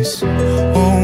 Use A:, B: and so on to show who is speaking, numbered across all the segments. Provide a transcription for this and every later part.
A: eyes. Oh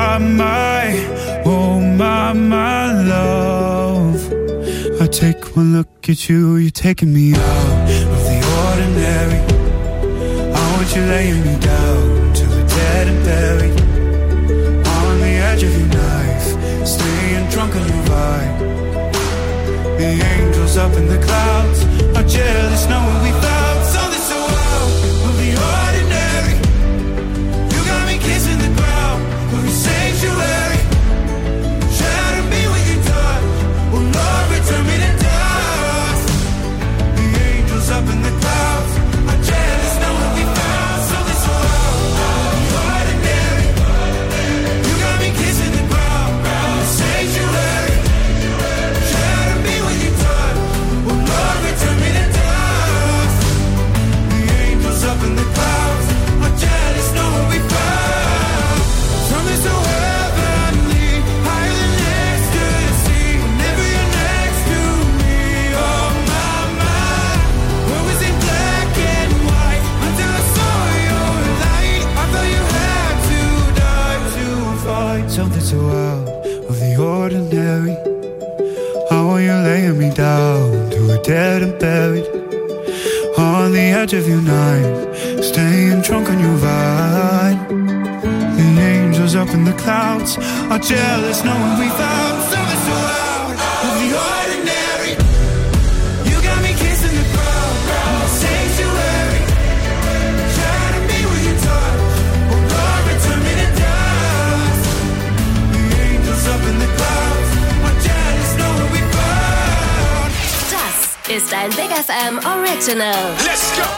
A: my love. I take one look at you, you're taking me out of the ordinary. I want you laying me down till we're dead and buried. On the edge of your knife, staying drunk on your vibe. The angels up in the clouds are jealous knowing we found something so out of the ordinary. You got me kissing the ground of your sanctuary. Shatter me with your touch, oh Lord, return me to dust. The angels up in the clouds are jealous knowing we found something so out of the ordinary. You got me kissing the ground of your sanctuary. Shatter me with your touch, oh Lord, return me to dust. The angels up in the clouds are jealous knowing we found something so heavenly, higher than ecstasy. Whenever you're next to me, oh my, what was in black and white until I saw your light. I thought you had to die to find something so out of the ordinary. How are you laying me down till we're dead and buried? On the edge of your knife, staying drunk on your vibe. The angels up in the clouds are jealous knowing we found something so out of the ordinary. You got me kissing the ground of the sanctuary. Shatter me with your touch, oh Lord, return me to dust. The angels up in the clouds are jealous knowing we found.
B: Das ist ein Big FM Original.
C: Let's go!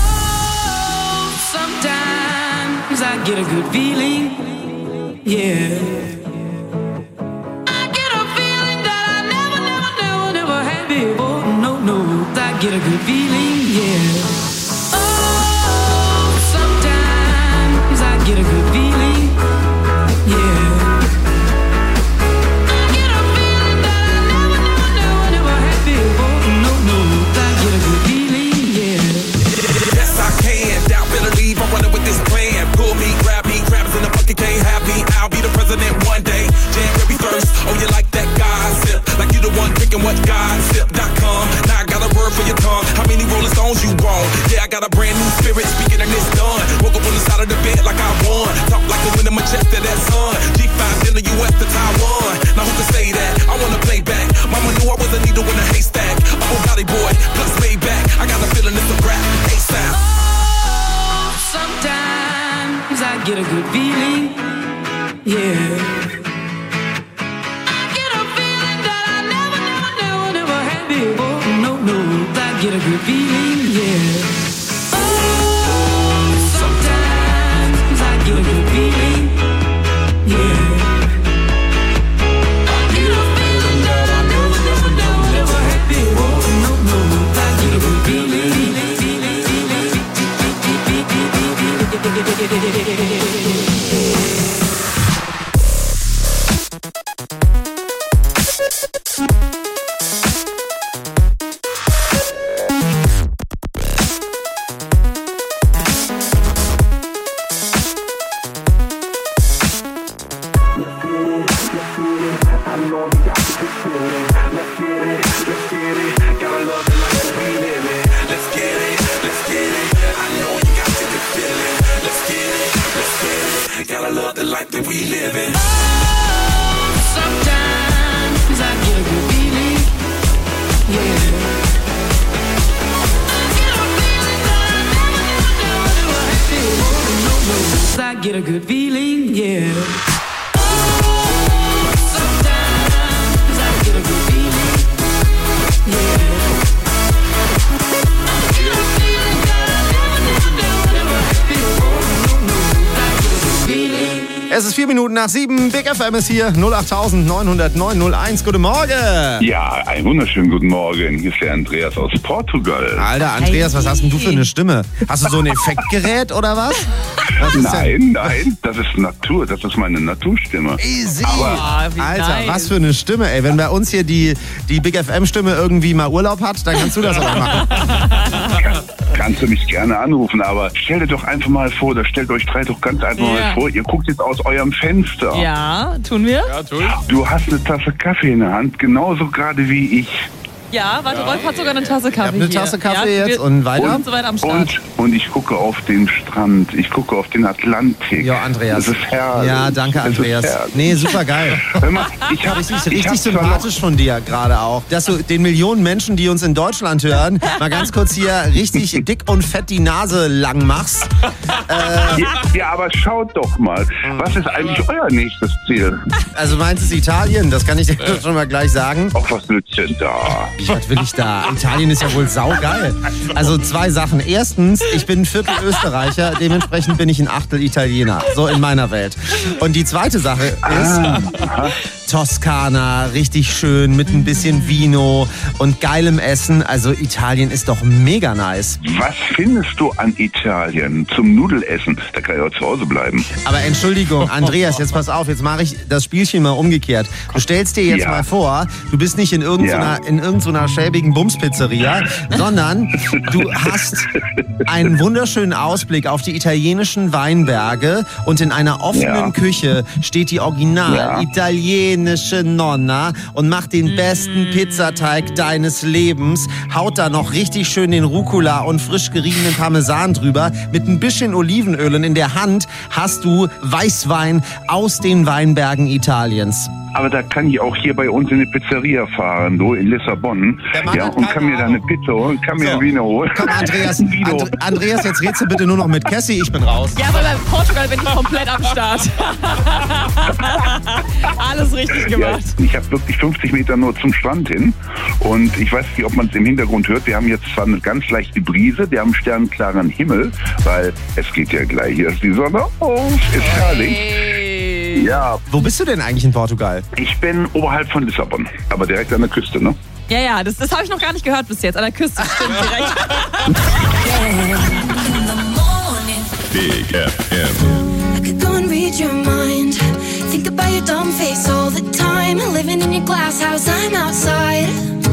D: Sometimes I get a good feeling, yeah. I get a feeling that I never had before. No, I get a good feeling, yeah. Oh, sometimes I get a good feeling, yeah. I get a feeling that I never had before. No, I get a good feeling, yeah.
C: Yes, I can. Doubt, better leave. I'm running with this plan. Pull me, grab me, crabs in the bucket can't have me. I'll be the president one day. January 1st. Oh, you like that gossip? Like you the one drinking what gossip.com. Now I got a word for your tongue. How many Rolling Stones you want? Yeah, I got a brand new spirit speaking and it's done. Woke up on the side of the bed like I won. Talk like the wind in my chest to that sun. G5 in the US to Taiwan. Now who can say that? I wanna play back. Mama knew I was a needle in a haystack. I'm a body boy, plus Maybach. I got a feeling it's a rap. ASAP.
D: Sometimes I get a good feeling, yeah. I get a feeling that I never had before. No, I get a good feeling, yeah. Oh, sometimes I get a good feeling, yeah. I get a feeling that I never had before. No, I get a good feeling. Get a good feeling, yeah. Sometimes I get a good feeling, yeah. I get a feeling that I never had before. No, I get a good feeling.
E: Es ist 4 Minuten nach 7. Big FM ist hier. 08900 Guten Morgen.
F: Ja, einen wunderschönen guten Morgen. Hier ist der Andreas aus Portugal.
E: Alter, Andreas, was hast denn du für eine Stimme? Hast du so ein Effektgerät oder was?
F: Nein, das ist Natur. Das ist meine Naturstimme.
E: Easy.
F: Aber,
E: Alter, was für eine Stimme, ey. Wenn bei uns hier die Big FM-Stimme irgendwie mal Urlaub hat, dann kannst du das aber machen.
F: Kannst du mich gerne anrufen, aber stell dir doch einfach mal vor, oder stellt euch drei doch ganz einfach mal vor, ihr guckt jetzt aus eurem Fenster.
G: Ja, tun wir?
H: Ja, tu ich.
F: Du hast eine Tasse Kaffee in der Hand, genauso gerade wie ich.
G: Ja, warte, Rolf hat sogar eine Tasse Kaffee
E: eine Tasse Kaffee jetzt und weiter?
G: Und so weiter am Start.
F: Und ich gucke auf den Strand, ich gucke auf den Atlantik.
E: Ja, Andreas.
F: Das ist herrlich.
E: Ja, danke, Andreas. Nee, super geil.
F: Hör mal, ich hab
E: Richtig sympathisch von dir gerade auch, dass du den Millionen Menschen, die uns in Deutschland hören, mal ganz kurz hier richtig dick und fett die Nase lang machst.
F: Ja, aber schaut doch mal, was ist eigentlich euer nächstes Ziel?
E: Also meins ist Italien, das kann ich dir schon mal gleich sagen.
F: Ach, was willst du denn da?
E: Was will ich da? Italien ist ja wohl saugeil. Also 2 Sachen. Erstens, ich bin ein Viertel Österreicher, dementsprechend bin ich ein Achtel Italiener. So in meiner Welt. Und die zweite Sache ist Toskana, richtig schön mit ein bisschen Vino und geilem Essen. Also Italien ist doch mega nice.
F: Was findest du an Italien zum Nudelessen? Da kann ich auch zu Hause bleiben.
E: Aber Entschuldigung, Andreas, jetzt pass auf, jetzt mache ich das Spielchen mal umgekehrt. Du stellst dir jetzt mal vor, du bist nicht in irgendeiner schäbigen Bumspizzeria, sondern du hast einen wunderschönen Ausblick auf die italienischen Weinberge und in einer offenen Küche steht die original italienische Nonna und macht den besten Pizzateig deines Lebens, haut da noch richtig schön den Rucola und frisch geriebenen Parmesan drüber, mit ein bisschen Olivenöl und in der Hand hast du Weißwein aus den Weinbergen Italiens.
F: Aber da kann ich auch hier bei uns in die Pizzeria fahren, so in Lissabon. Und kann mir da eine Pizza holen, kann mir ein Vino holen.
E: Komm, Andreas, jetzt redst du bitte nur noch mit Cassie, ich bin raus.
G: Ja, weil bei Portugal bin ich komplett am Start. Alles richtig gemacht.
F: Ja, ich habe wirklich 50 Meter nur zum Strand hin. Und ich weiß nicht, ob man es im Hintergrund hört. Wir haben jetzt zwar eine ganz leichte Brise, wir haben sternklaren Himmel, weil es geht ja gleich, hier ist die Sonne auf, ist herrlich. Ja.
E: Wo bist du denn eigentlich in Portugal?
F: Ich bin oberhalb von Lissabon, aber direkt an der Küste, ne?
G: Ja, das habe ich noch gar nicht gehört bis jetzt. An der Küste stimmt direkt.
I: Big FM.
J: I could go and read your mind. Think about your dumb face all the time. Living in your glass house, I'm outside.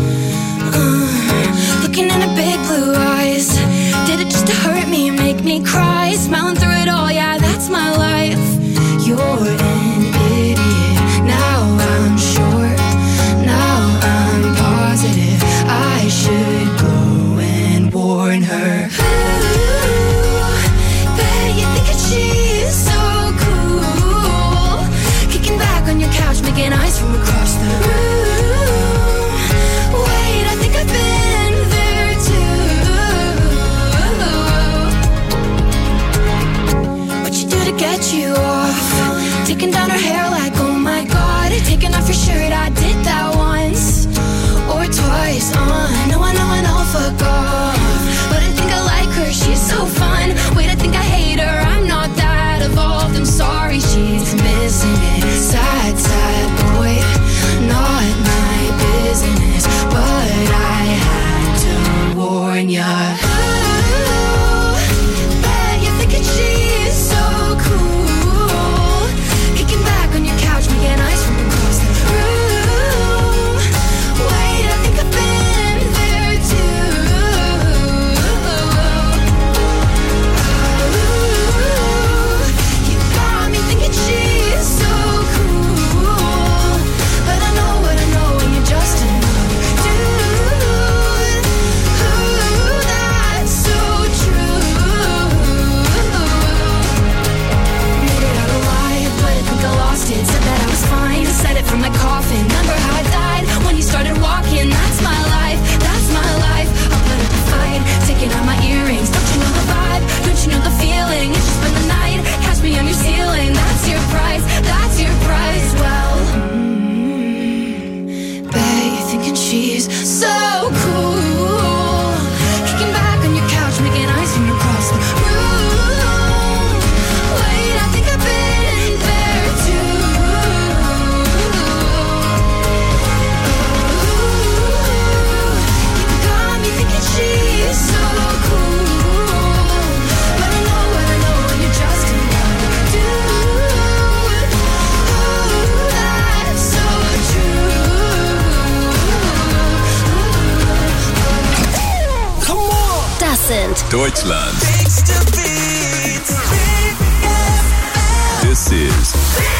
J: Looking in her big blue eyes. Did it just to hurt me, make me cry? Smiling through it all, yeah, that's my life. You're an idiot. Now I'm sure. Now I'm positive. I should go and warn her. Ooh, bet you think that she's so cool. Kicking back on your couch, making eyes from across the room. Wait, I think I've been there too. What you do to get you off? Taking down her hair like, oh my god. Taking off your shirt, I did that once or twice. I know, fuck off. But I think I like her, she's so fun. Wait, I think I hate her, I'm not that evolved. I'm sorry, she's missing it. Sad, sad boy, not my business. But I had to warn ya. Ooh, bet you're thinking she's so cool. Kicking back on your couch, making eyes from across the room. Wait, I think I've been there too. Ooh, you got me thinking she's so cool. But I know what I know, and you're just another dude. Ooh, that
I: Deutschland. This is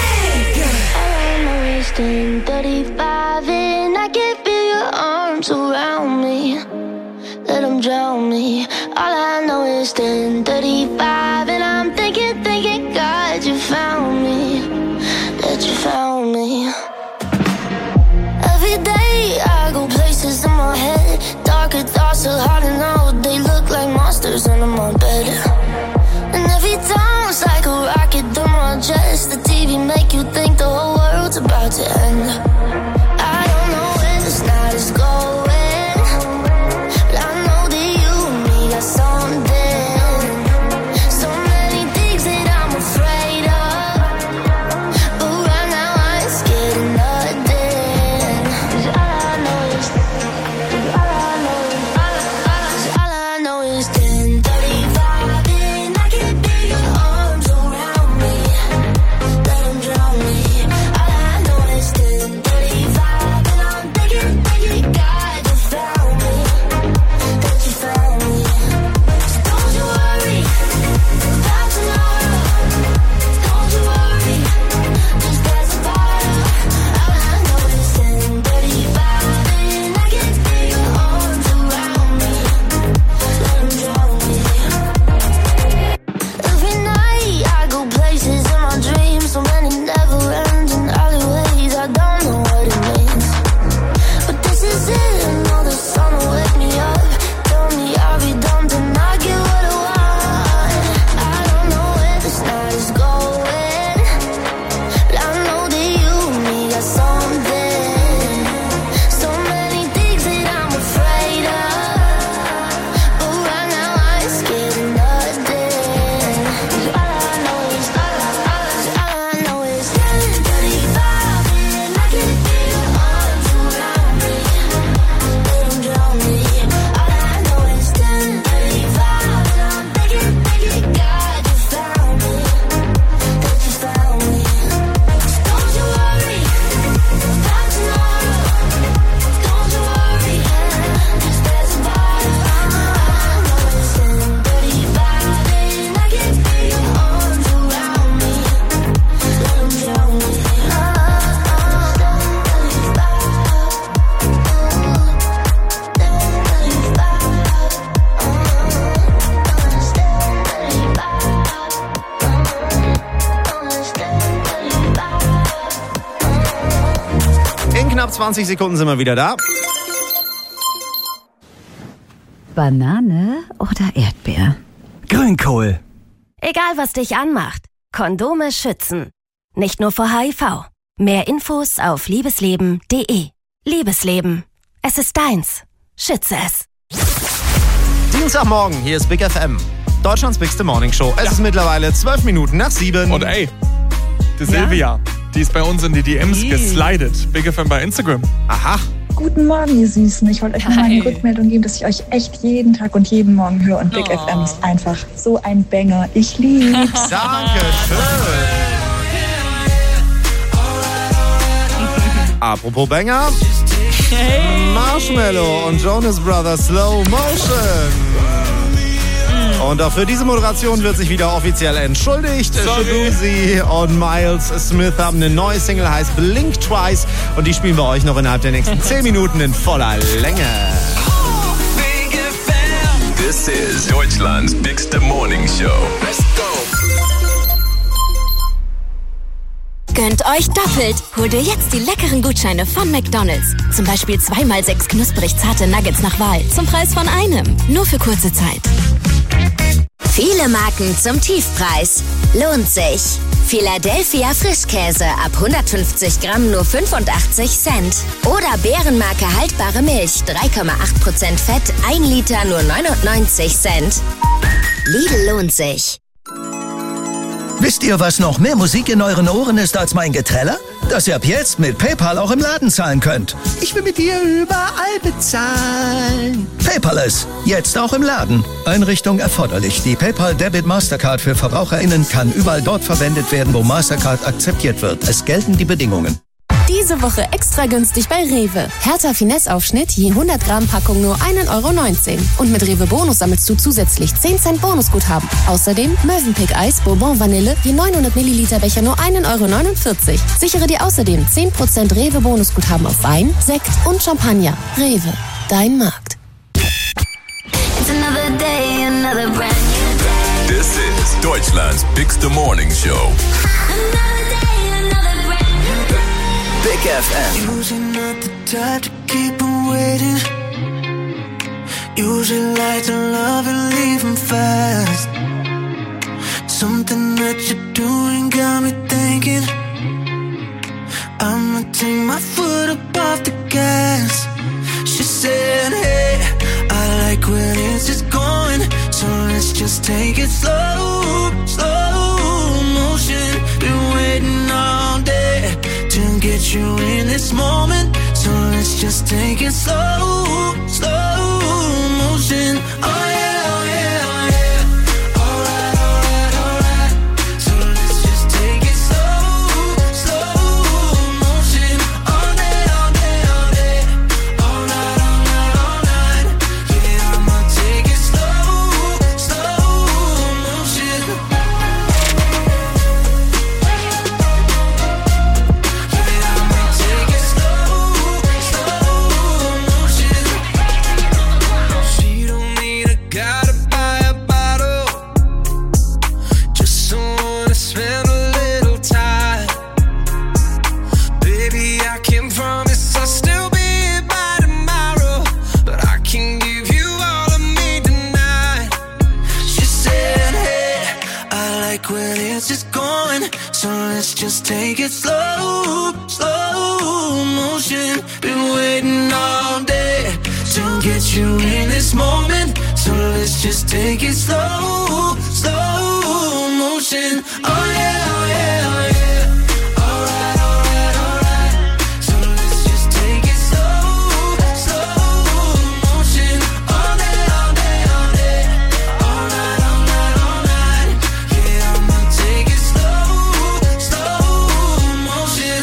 J: Wasting 35 and I can feel your arms around me. Let them drown me. All I know is 10:35 and I'm thinking, God, you found me. That you found me. Every day I go places in my head. Darker thoughts are hard to know. They look like monsters under my bed. And every time it's like a rocket through my chest. The TV make you think the whole world's about to end. I don't know where this night is going, but I know that you and me got something. So many things that I'm afraid of, but right now I ain't scared of nothing. 'Cause all I know is 10:35 and I can feel your arms around me. Let them drown me. All I know is 10:35 and I'm thinking, God, you found me. That you found me. So don't you worry about tomorrow. Don't you worry, just pass the bottle. All I know is 10:35 and I can feel your arms around me. Let them drown me. Every night I go places in my dreams, so many never-ending alleyways. I don't know what it means, but this is it. I know the sun will wake me up. Tell me I'll be done, then I get what I want. I don't know where this night is going, but I know that you and me got something. So many things that I'm afraid of, but right now I ain't scared of nothing. 'Cause all I know is 10:35 and I can feel your arms around me. Let them drown me. All I know is 10:35 and I'm thinking, God, you found me. That you found me. So don't you worry about tomorrow. Don't you worry, just pass the bottle. All I know is 10:35 and I can feel your arms around me. Let them drown me.
E: In knapp 20 Sekunden sind wir wieder da.
B: Banane oder Erdbeer?
H: Grünkohl.
B: Egal, was dich anmacht. Kondome schützen. Nicht nur vor HIV. Mehr Infos auf liebesleben.de. Liebesleben. Es ist deins. Schütze es.
E: Dienstagmorgen, hier ist Big FM. Deutschlands bigste Morning Show. Es ist mittlerweile 12 Minuten nach 7.
K: Und ey, die Silvia, die ist bei uns in die DMs geslidet. Big FM bei Instagram.
E: Aha.
L: Guten Morgen, ihr Süßen. Ich wollte euch nur mal eine Rückmeldung geben, dass ich euch echt jeden Tag und jeden Morgen höre. Und Big FM ist einfach so ein Banger. Ich lieb's.
E: Dankeschön. Apropos Banger. Marshmello und Jonas Brothers Slow Motion. Und auch für diese Moderation wird sich wieder offiziell entschuldigt. Shabuzi und Miles Smith haben eine neue Single, heißt Blink Twice. Und die spielen wir euch noch innerhalb der nächsten 10 Minuten in voller Länge.
I: This is Deutschland's bigste Morning Show. Let's go.
M: Gönnt euch doppelt. Hol dir jetzt die leckeren Gutscheine von McDonald's. Zum Beispiel 2x6 knusprig zarte Nuggets nach Wahl. Zum Preis von einem. Nur für kurze Zeit.
N: Viele Marken zum Tiefpreis. Lohnt sich. Philadelphia Frischkäse ab 150 Gramm nur 85 Cent. Oder Bärenmarke haltbare Milch 3,8% Fett, 1 Liter nur 99 Cent. Lidl lohnt sich.
H: Wisst ihr, was noch mehr Musik in euren Ohren ist als mein Geträller? Dass ihr ab jetzt mit PayPal auch im Laden zahlen könnt. Ich will mit dir überall bezahlen. PayPal ist jetzt auch im Laden. Einrichtung erforderlich. Die PayPal Debit Mastercard für VerbraucherInnen kann überall dort verwendet werden, wo Mastercard akzeptiert wird. Es gelten die Bedingungen.
O: Diese Woche extra günstig bei Rewe. Hertha Finesse-Aufschnitt je 100 Gramm Packung nur 1,19 €. Und mit Rewe Bonus sammelst du zusätzlich 10 Cent Bonusguthaben. Außerdem Mövenpick Eis Bourbon Vanille je 900 Milliliter Becher nur 1,49 €. Sichere dir außerdem 10% Rewe Bonusguthaben auf Wein, Sekt und Champagner. Rewe, dein Markt.
I: This is Deutschland's Big Morning Show.
P: Big FM.
Q: Usually not the type to keep on waiting. Usually like to love and leave them fast. Something that you're doing got me thinking I'ma take my foot up off the gas. She said, hey, I like when it's just going, so let's just take it slow, slow motion. Been waiting all day to get you in this moment, so let's just take it slow, slow motion. Oh yeah, oh yeah, oh yeah. Alright, alright, alright. So let's just take it slow, slow motion. All day, all day, all day. All night, all night, all night. Yeah, I'ma take it slow, slow motion. She don't need a guy to buy a bottle, just someone to spend a little time. Baby, I can promise I'll still be here by tomorrow, but I can give you all of me tonight. She said, hey, I like when it's just going, so let's just take it slow, slow motion. Been waiting all day to get you in this moment, so let's just take it slow, slow motion. Oh yeah, oh yeah, oh yeah. Alright, alright, alright. So let's just take it slow, slow motion. All day, all day, all day. All night, all night, all night. Yeah, I'ma take it slow, slow motion.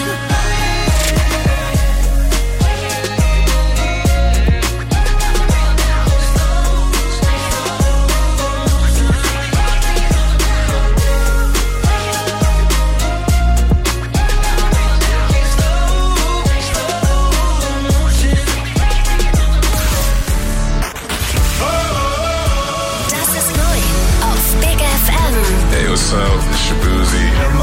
B: Das ist neu auf Big FM.
I: Hey, what's up? It's Shabuzi.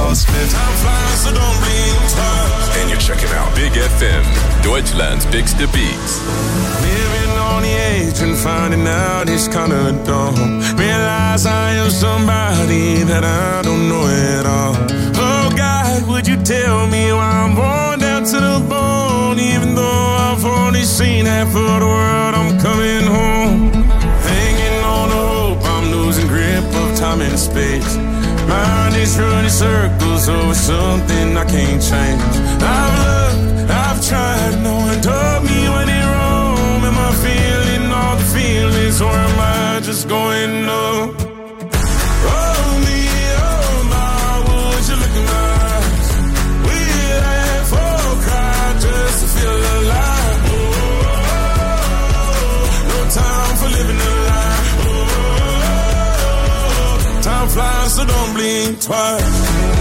I: And you're checking out Big FM, Deutschland's bigste Beats.
C: Living on the edge and finding out it's kinda dumb. Realize I am somebody that I don't know at all. Oh God, would you tell me why I'm worn down to the bone? Even though I've only seen half of the world, I'm coming home. Hanging on to hope, I'm losing grip of time and space. Mind is running circles over something I can't change. I've looked, I've tried, no one told me when it wrong. Am I feeling all the feelings, or am I just going numb? Oh me, oh my, would you look in my eyes? We'd laugh or cry just to feel alive. No time for living a lie. Time flies, so don't blink twice.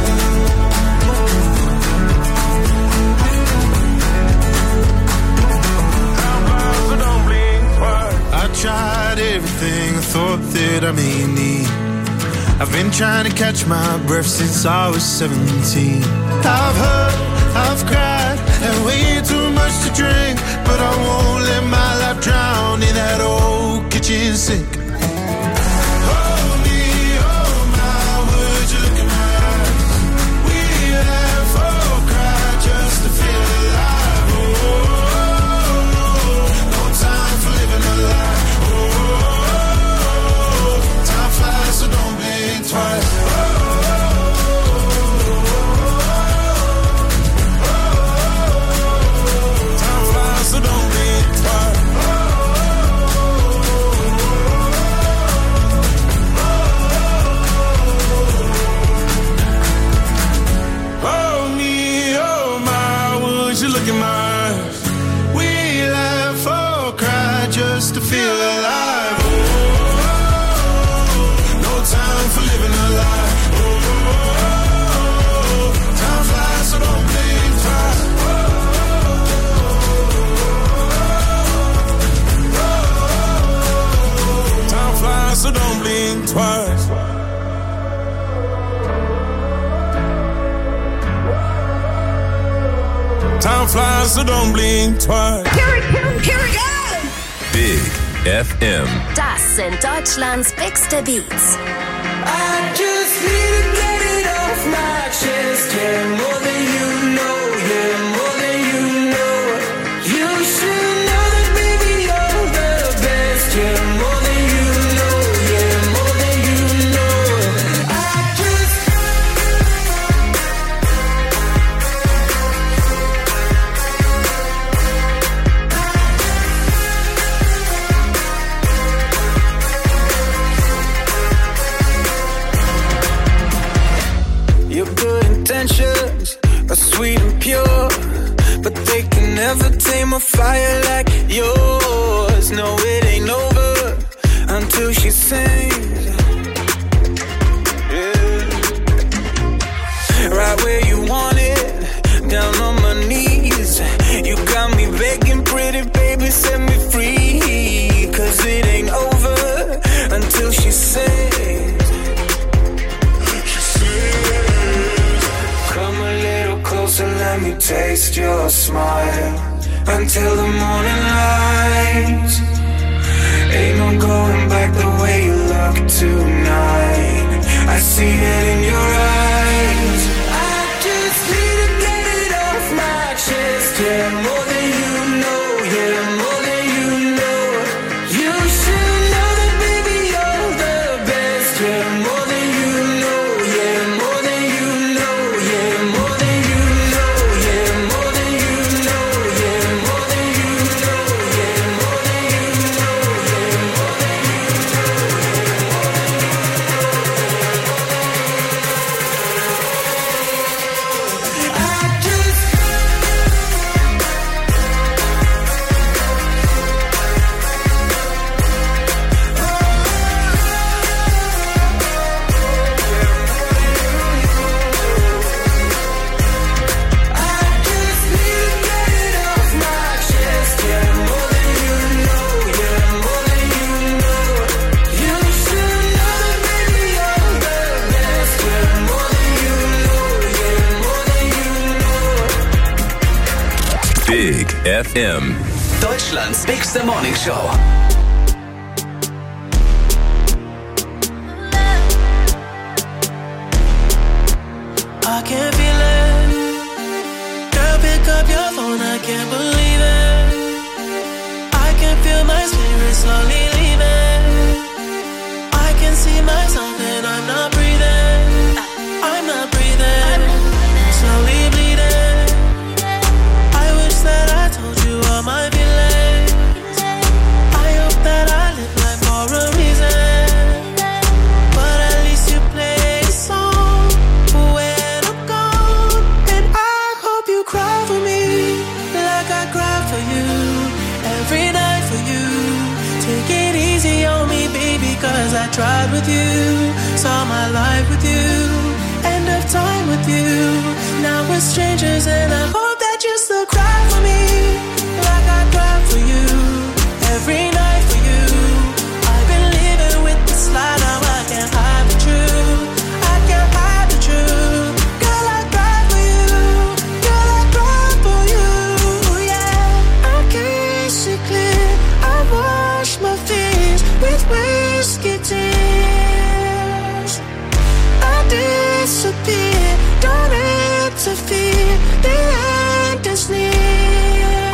A: I tried everything I thought that I may need. I've been trying to catch my breath since I was 17. I've hurt, I've cried, and way too much to drink, but I won't let my life drown in that old kitchen sink. Hold me, oh my, would you look in my eyes? We'd laugh or cry just to feel alive. Oh, no time for living a lie. Time flies, so don't blink twice. Time flies, so don't blink twice.
C: fireflies, so don't blink twice.
B: Here we go!
I: Big FM.
B: Das sind Deutschlands bigste Beats.
Q: I just need to get it off my chest. Yeah, more than you know. Yeah, more than you know. You should know that, baby, you're the best. Yeah, more than you know. Yeah, more than you know. I just your good intentions are sweet and pure, but they can never tame a fire like yours. No, it ain't over until she sings. Yeah. Right where you want it, down on my knees. You got me begging, pretty baby, set me free. 'Cause it ain't over until she sings. Come a little closer, let me taste your smile. Until the morning light. Ain't no going back the way you look tonight. I see it in your eyes. I just need to get it off my chest. Yeah, more than you know. Yeah, more than you know. You should know that, baby, you're the best. Yeah, more than you know. Yeah, more than you know. Yeah, more than you know. Yeah, more than you know. Yeah, more than you know. Yeah, more than you know. Yeah, more than you know. I just
I: Big FM.
P: Deutschlands bigste Morning Show.
Q: I can't feel it. Girl, pick up your phone, I can't believe it. I can feel my spirit slowly leaving. I can see myself and I'm not breathing. I'm not breathing. Slowly bleeding. I wish that I told you all my feelings. I hope that I live life for a reason. But at least you play a song when I'm gone. And I hope you cry for me like I cry for you. Every night for you. Take it easy on me, baby, 'cause I tried with you. Saw my life with you. End of time with you. Now we're strangers and I hope that you still cry for me like I cry for you. Every night for you. I've been living with this lie, now I can't hide the truth. I can't hide the truth. Girl, I cry for you. Girl, I cry for you. Yeah, I can't see clear. I wash my face with whiskey tears. I disappear, don't interfere. The end is near.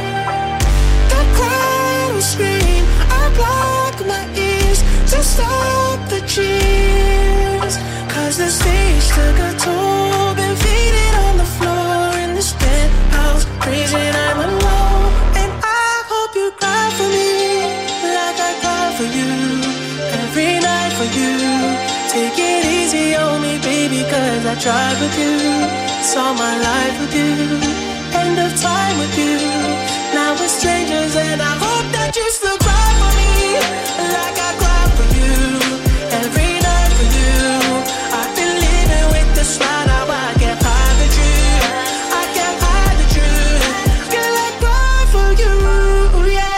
Q: The crowd will scream. I block my ears to stop the cheers. 'Cause the stage took a toll. Been faded on the floor in this penthouse. Freezing, I'm alone. And I hope you cry for me like I cry for you. Every night for you. Take it easy on me, baby, 'cause I tried with you. Saw my life with you. End of time with you. Now we're strangers and I hope that you still cry for me like I cry for you. Every night for you. I've been living with this lie, now I can't hide the truth. I can't hide the truth. Girl, I cry for you, yeah.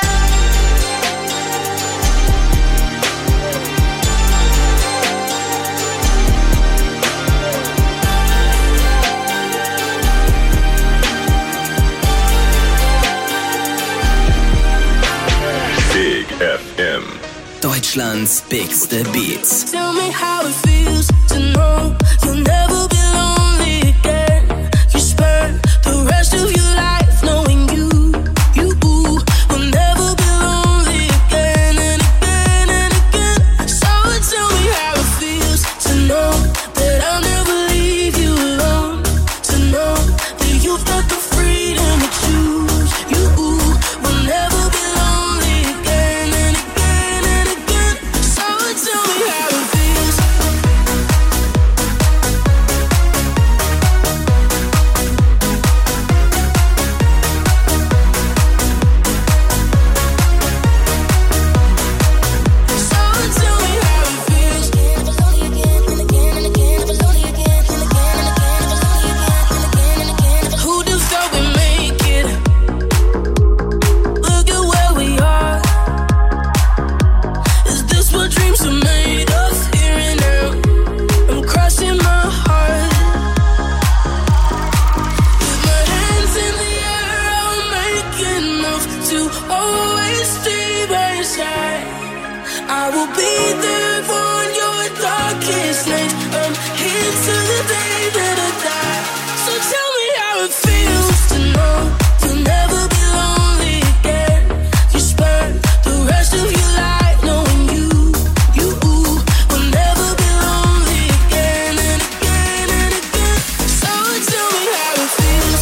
P: Deutschlands biggste Beats.
D: Tell me how it feels to know you'll never be lonely again. You spend the rest of your life knowing you will never be lonely again and again and again. So tell me how it feels to know that I'll never leave you alone. To know that you've got the freedom to choose. You will never be lonely again and again and again. So tell me how it feels. Who'd have thought we'd make it? Look at where we are. Is this what dreams are made of? Here and now, I'm crossing my heart. With my hands in the air, I'll make enough to always stay by your side. I will be there for your darkest night. I'm here till the day that I die. So tell me how it feels to know you'll never be lonely again. You spend the rest of your life knowing you will never be lonely again and again and again. So tell me how it feels.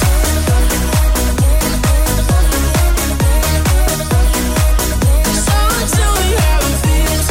D: So tell me how it feels.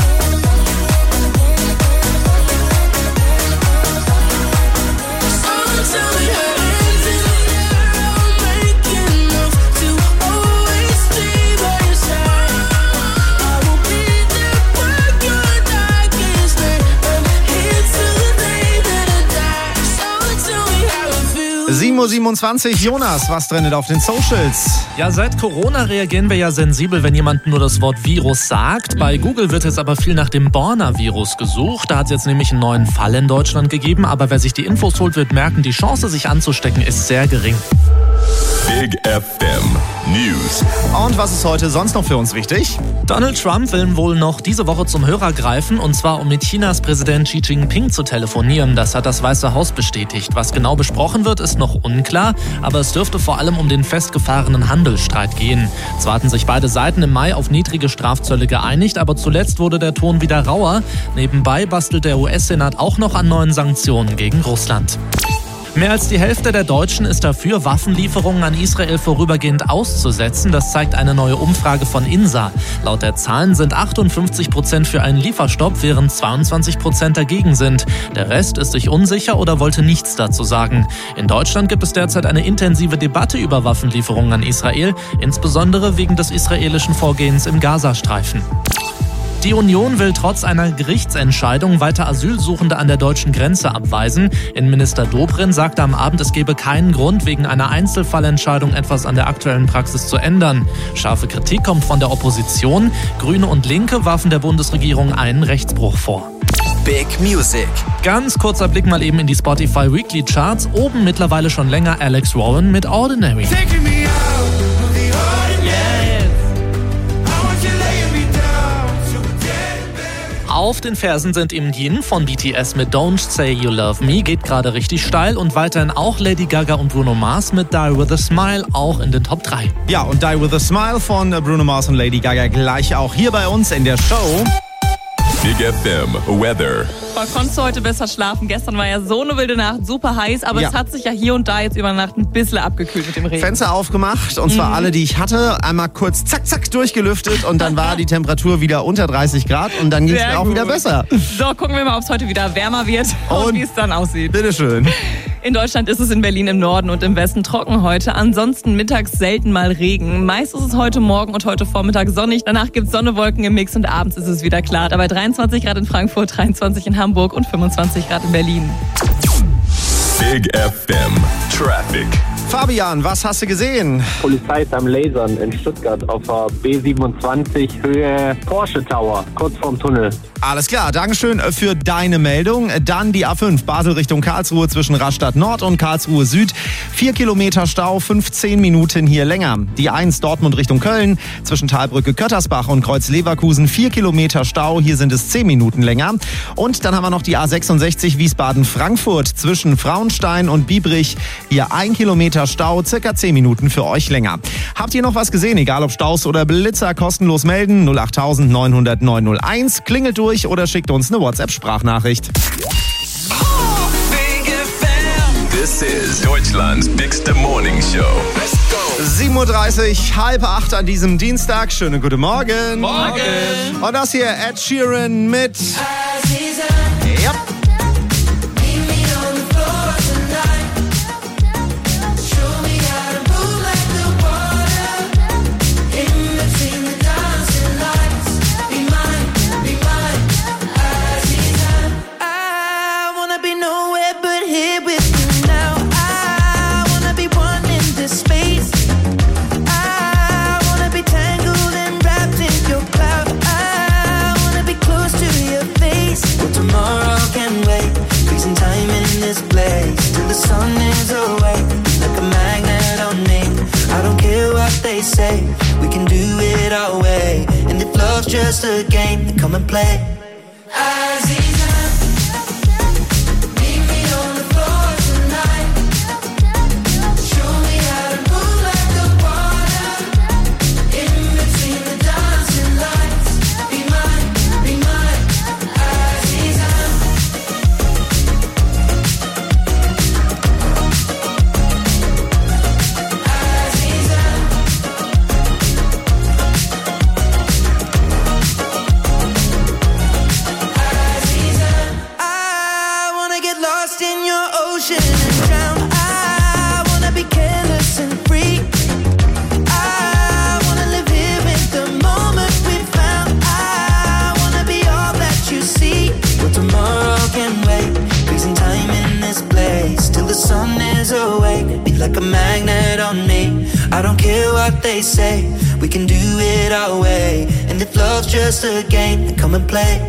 D: So tell me how hands in the air, I'll make enough to always stay by your side. I will be there for your darkest night. I'm here till the day that I die. So tell me how it feels.
E: 7:27 Uhr, Jonas, was trendet auf den Socials?
R: Ja, seit Corona reagieren wir ja sensibel, wenn jemand nur das Wort Virus sagt. Bei Google wird jetzt aber viel nach dem Borna-Virus gesucht. Da hat es jetzt nämlich einen neuen Fall in Deutschland gegeben. Aber wer sich die Infos holt, wird merken, die Chance, sich anzustecken, ist sehr gering.
I: Big FM News.
E: Und was ist heute sonst noch für uns wichtig?
R: Donald Trump will wohl noch diese Woche zum Hörer greifen, und zwar um mit Chinas Präsident Xi Jinping zu telefonieren. Das hat das Weiße Haus bestätigt. Was genau besprochen wird, ist noch unklar, aber es dürfte vor allem um den festgefahrenen Handelsstreit gehen. Zwar hatten sich beide Seiten im Mai auf niedrige Strafzölle geeinigt, aber zuletzt wurde der Ton wieder rauer. Nebenbei bastelt der US-Senat auch noch an neuen Sanktionen gegen Russland. Mehr als die Hälfte der Deutschen ist dafür, Waffenlieferungen an Israel vorübergehend auszusetzen. Das zeigt eine neue Umfrage von INSA. Laut der Zahlen sind 58% für einen Lieferstopp, während 22% dagegen sind. Der Rest ist sich unsicher oder wollte nichts dazu sagen. In Deutschland gibt es derzeit eine intensive Debatte über Waffenlieferungen an Israel, insbesondere wegen des israelischen Vorgehens im Gazastreifen. Die Union will trotz einer Gerichtsentscheidung weiter Asylsuchende an der deutschen Grenze abweisen. Innenminister Dobrindt sagte am Abend, es gebe keinen Grund, wegen einer Einzelfallentscheidung etwas an der aktuellen Praxis zu ändern. Scharfe Kritik kommt von der Opposition. Grüne und Linke warfen der Bundesregierung einen Rechtsbruch vor.
P: Big Music.
R: Ganz kurzer Blick mal eben in die Spotify Weekly Charts. Oben mittlerweile schon länger Alex Warren mit Ordinary. Auf den Fersen sind ihm Yin von BTS mit Don't Say You Love Me, geht gerade richtig steil, und weiterhin auch Lady Gaga und Bruno Mars mit Die With A Smile, auch in den Top 3.
E: Ja, und Die With A Smile von Bruno Mars und Lady Gaga gleich auch hier bei uns in der Show.
I: Big FM Weather.
G: Konntest du heute besser schlafen? Gestern war ja so eine wilde Nacht, super heiß, aber es hat sich ja hier und da jetzt über Nacht ein bisschen abgekühlt mit dem Regen.
E: Fenster aufgemacht, und zwar alle, die ich hatte, einmal kurz zack, zack durchgelüftet, und dann war die Temperatur wieder unter 30 Grad und dann ging es mir auch wieder besser.
G: So, gucken wir mal, ob es heute wieder wärmer wird und wie es dann aussieht.
E: Bitteschön.
G: In Deutschland ist es in Berlin im Norden und im Westen trocken heute. Ansonsten mittags selten mal Regen. Meist ist es heute Morgen und heute Vormittag sonnig. Danach gibt es Sonne, Wolken im Mix und abends ist es wieder klar. Dabei 23 Grad in Frankfurt, 23 in Hamburg und 25 Grad in Berlin.
I: Big FM Traffic.
E: Fabian, was hast du gesehen?
S: Polizei ist am Lasern in Stuttgart auf der B27 Höhe Porsche Tower, kurz vorm Tunnel.
E: Alles klar, Dankeschön für deine Meldung. Dann die A5 Basel Richtung Karlsruhe zwischen Rastatt Nord und Karlsruhe Süd. 4 Kilometer Stau, 15 Minuten hier länger. Die 1 Dortmund Richtung Köln zwischen Talbrücke Köttersbach und Kreuz Leverkusen. 4 Kilometer Stau, hier sind es 10 Minuten länger. Und dann haben wir noch die A66 Wiesbaden-Frankfurt zwischen Frauenstein und Biebrich. Hier 1 Kilometer Stau, circa 10 Minuten für euch länger. Habt ihr noch was gesehen? Egal ob Staus oder Blitzer, kostenlos melden. 08000 900 901. Klingelt durch oder schickt uns eine WhatsApp-Sprachnachricht.
I: This is Deutschlands biggest morning show. Let's go.
E: 7:30 Uhr, 7:30 an diesem Dienstag. Schönen guten Morgen.
I: Morgen.
E: Und das hier Ed Sheeran mit... Ja.
Q: Say we can do it our way, and if love's just a game, then come and play. Like a magnet on me. I don't care what they say, we can do it our way. And if love's just a game, then come and play.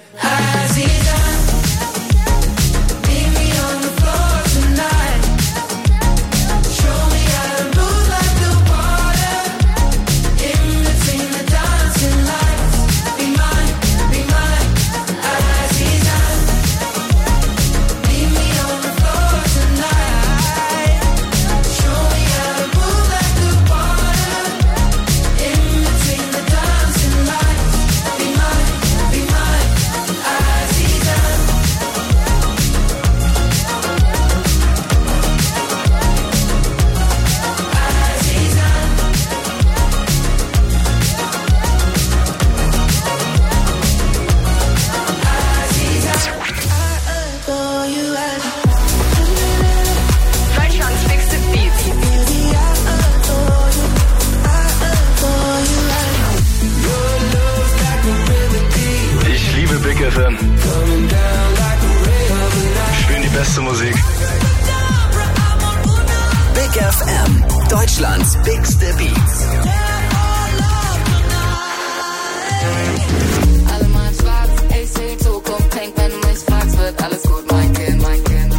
I: Spielen die beste Musik.
P: Big FM, Deutschlands biggste Beats.
S: Alle mal schwarz, ich seh die Zukunft pink, wenn du mich fragst, wird alles gut, mein Kind, mein Kind.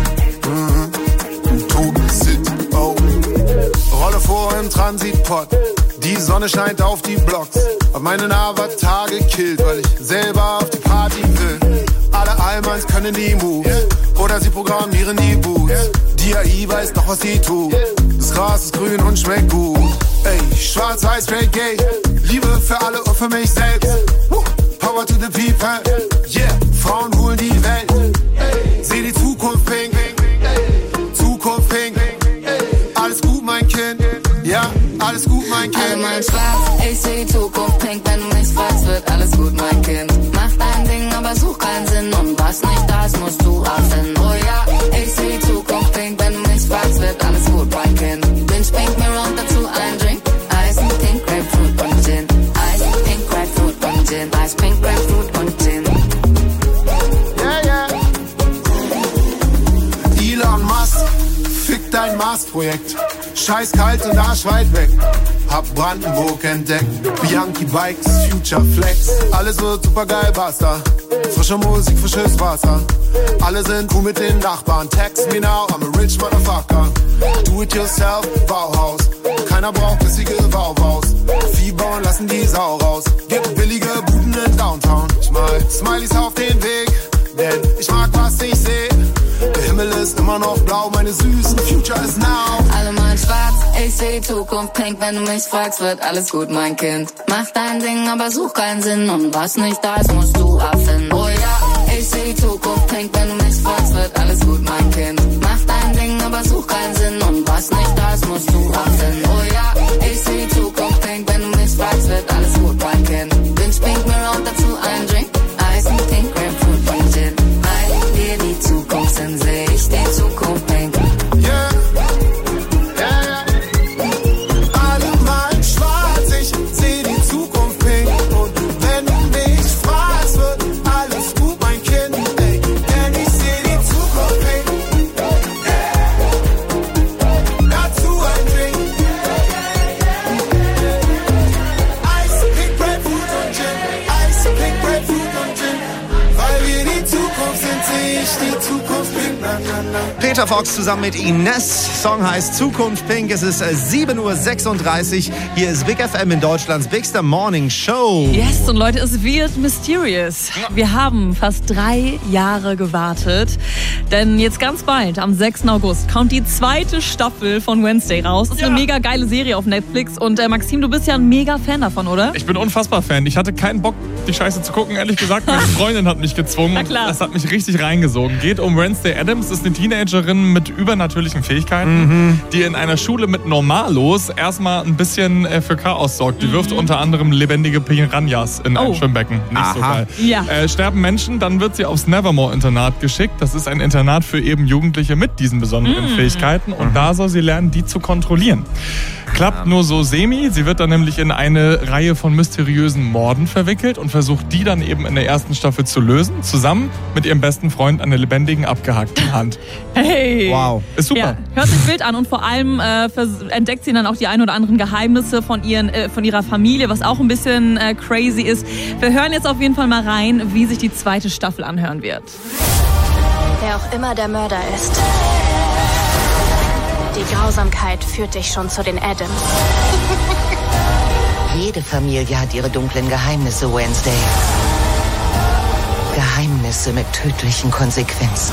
T: Rolle vor im Transitpot, die Sonne scheint auf die Blocks. Hab meinen Avatar gekillt, weil ich selber auf die Party will. Alle Allmanns können die Moves, oder sie programmieren die Boots. Die AI weiß doch, was sie tut. Das Gras ist grün und schmeckt gut. Ey, schwarz-weiß, straight gay. Liebe für alle und für mich selbst. Power to the people, yeah. Frauen holen die Welt. Seh die Zukunft pink, Zukunft pink. Alles gut, mein Kind, ja, alles gut, mein Kind.
S: Alle mal schwarz, ich seh die Zukunft pink, wenn du mich fragst, wird alles gut, mein Kind. Mach dein Ding, aber such keinen Sinn, und was nicht da ist, musst du erfinden. Oh ja, ich seh die Zukunft pink, wenn du mich fragst, wird alles gut, mein Kind. Binge pink, mir und dazu ein Drink. Eis, pink, Grapefruit und Gin. Eis, pink, Grapefruit und Gin. Eis, pink, Grapefruit und Gin.
T: Yeah, yeah. Elon Musk, fick dein Mars, Herzensprojekt. Scheiß kalt und arschweit weg. Hab Brandenburg entdeckt. Bianchi Bikes, Future Flex. Alles wird super geil, basta. Frische Musik, frisches Wasser. Alle sind cool mit den Nachbarn. Text me now, I'm a rich motherfucker. Do it yourself, Bauhaus. Keiner braucht bissige Bauhaus. Vieh bauen lassen die Sau raus. Gibt billige Buden in Downtown. Ich mal Smileys auf den Weg, denn ich mag, was ich seh. Der Himmel ist immer noch blau, meine süßen Future is now.
S: Alle malen schwarz, ich seh die Zukunft pink. Wenn du mich fragst, wird alles gut, mein Kind. Mach dein Ding, aber such keinen Sinn. Und was nicht da ist, musst du abfinden. Oh ja, ich seh die Zukunft pink. Wenn du mich fragst, wird alles gut, mein Kind. Mach dein Ding, aber such keinen Sinn. Und was nicht da ist, musst du abfinden. Oh ja, ich seh die Zukunft pink. Wenn du mich fragst, wird alles gut, mein Kind. Wünsch Pink Mirror und dazu ein Drink. Eis und Pink, Grapefruit und Gin. Weil wir die Zukunft sind, seh ich die Zukunft pink.
T: Yeah, yeah, yeah. Alle malen schwarz, ich seh die Zukunft pink. Und wenn du mich fragst, wird alles gut, mein Kind. Ey, denn ich seh die Zukunft pink. Dazu ein Drink. Eis, Pink, Grapefruit und Gin. Eis, Pink, Grapefruit und Gin. Weil wir die Zukunft sind, seh ich die Zukunft pink. Na, na, na.
E: Peter Fox zusammen mit Ines. Song heißt Zukunft Pink. Es ist 7:36 Uhr. Hier ist Big FM in Deutschlands Bigster Morning Show.
G: Yes, und Leute, es wird mysterious. Wir haben fast 3 Jahre gewartet. Denn jetzt ganz bald, am 6. August, kommt die 2. Staffel von Wednesday raus. Ist eine mega geile Serie auf Netflix. Und Maxim, du bist ja ein mega Fan davon, oder?
K: Ich bin unfassbar Fan. Ich hatte keinen Bock, die Scheiße zu gucken, ehrlich gesagt. Meine Freundin hat mich gezwungen.
G: Na klar.
K: Das hat mich richtig reingesogen. Geht um Wednesday Addams, ist eine Teenagerin mit übernatürlichen Fähigkeiten, die in einer Schule mit Normalos erstmal ein bisschen für Chaos sorgt. Die wirft unter anderem lebendige Piranhas in ein Schwimmbecken. Nicht so geil.
G: Ja.
K: Sterben Menschen, dann wird sie aufs Nevermore-Internat geschickt. Das ist ein Internat für eben Jugendliche mit diesen besonderen Fähigkeiten. Und da soll sie lernen, die zu kontrollieren. Klappt nur so semi. Sie wird dann nämlich in eine Reihe von mysteriösen Morden verwickelt und versucht, die dann eben in der ersten Staffel zu lösen. Zusammen mit ihrem besten Freund an der lebendigen, abgehackten Hand.
G: Hey!
K: Wow. Ist super.
G: Ja, hört sich wild an und vor allem entdeckt sie dann auch die ein oder anderen Geheimnisse von ihrer Familie, was auch ein bisschen crazy ist. Wir hören jetzt auf jeden Fall mal rein, wie sich die 2. Staffel anhören wird.
B: Wer auch immer der Mörder ist, die Grausamkeit führt dich schon zu den Addams.
U: Jede Familie hat ihre dunklen Geheimnisse, Wednesday. Geheimnisse mit tödlichen Konsequenzen.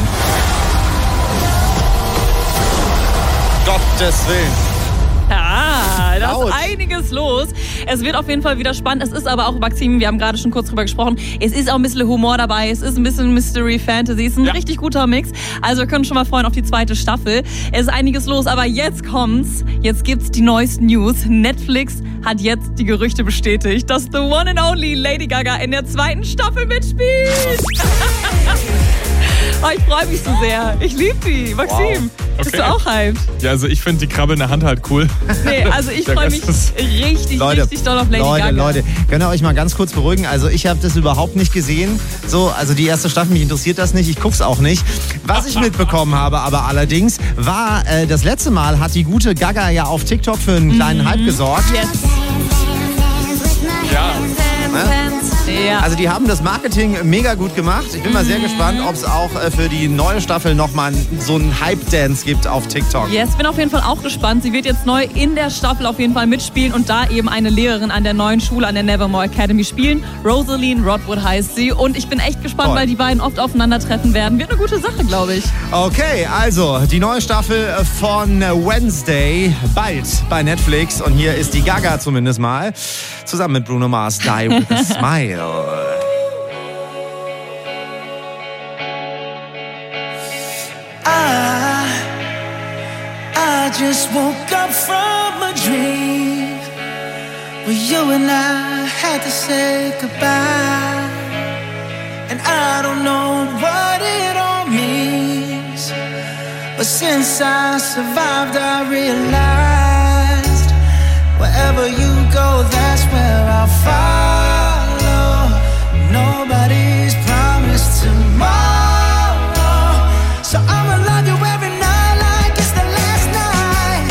E: Gottes Willen.
G: Ah, da ist einiges los. Es wird auf jeden Fall wieder spannend. Es ist aber auch, Maxim, wir haben gerade schon kurz drüber gesprochen, es ist auch ein bisschen Humor dabei, es ist ein bisschen Mystery Fantasy, es ist ein richtig guter Mix. Also wir können schon mal freuen auf die 2. Staffel. Es ist einiges los, aber jetzt kommt's. Jetzt gibt's die neuesten News. Netflix hat jetzt die Gerüchte bestätigt, dass the one and only Lady Gaga in der 2. Staffel mitspielt. Oh, ich freue mich so sehr. Ich liebe die. Maxim,
K: wow.
G: Bist du auch hyped?
K: Ja, also ich finde die krabbelnde Hand halt cool.
G: Nee, also ich freue mich richtig doll auf Lady Gaga.
E: Leute, könnt ihr euch mal ganz kurz beruhigen? Also ich habe das überhaupt nicht gesehen. So, also die erste Staffel, mich interessiert das nicht. Ich guck's auch nicht. Was ich mitbekommen habe aber allerdings, war, das letzte Mal hat die gute Gaga ja auf TikTok für einen kleinen Hype gesorgt.
G: Yes.
K: Ja.
G: Ja.
E: Also die haben das Marketing mega gut gemacht. Ich bin mal sehr gespannt, ob es auch für die neue Staffel nochmal so einen Hype-Dance gibt auf TikTok.
G: Yes, bin auf jeden Fall auch gespannt. Sie wird jetzt neu in der Staffel auf jeden Fall mitspielen und da eben eine Lehrerin an der neuen Schule, an der Nevermore Academy spielen. Rosaline Rodwood heißt sie und ich bin echt gespannt, weil die beiden oft aufeinandertreffen werden. Wird eine gute Sache, glaube ich.
E: Okay, also die neue Staffel von Wednesday bald bei Netflix und hier ist die Gaga zumindest mal zusammen mit Bruno Mars, Die With A Smile.
Q: I just woke up from a dream where you and I had to say goodbye, and I don't know what it all means, but since I survived I realized wherever you go, that's where I'll follow. Nobody's promised tomorrow, so I'ma love you every night like it's the last night.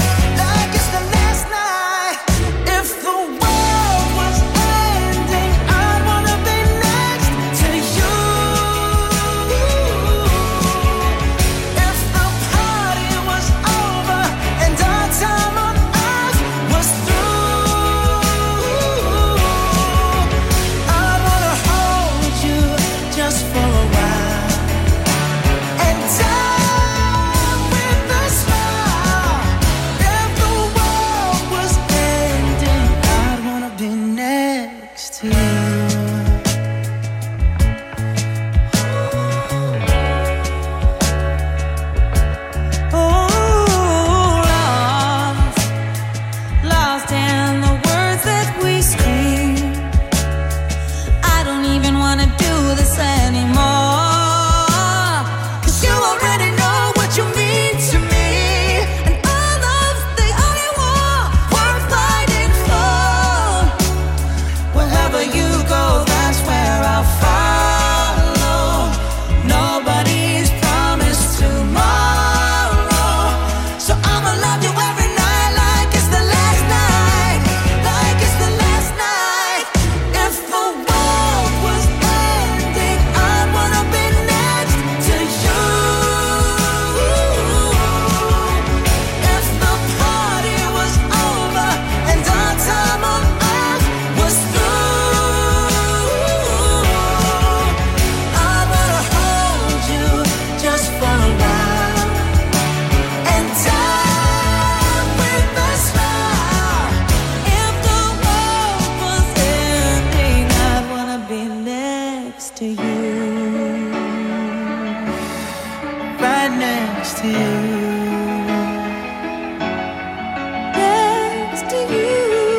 J: next to you.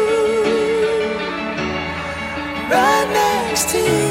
J: Right next to you.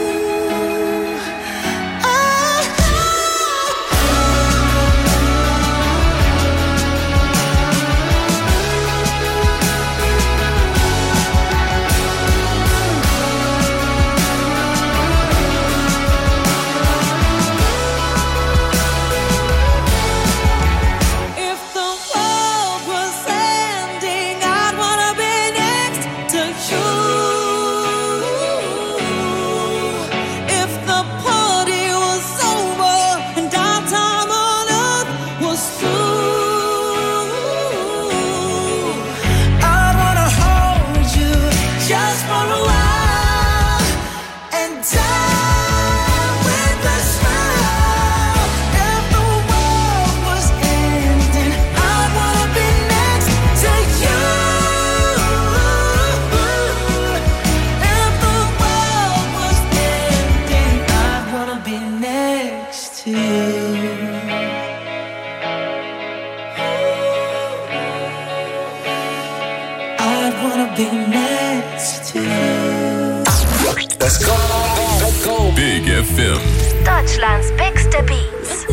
I: Big FM.
B: Deutschlands bigste Beats.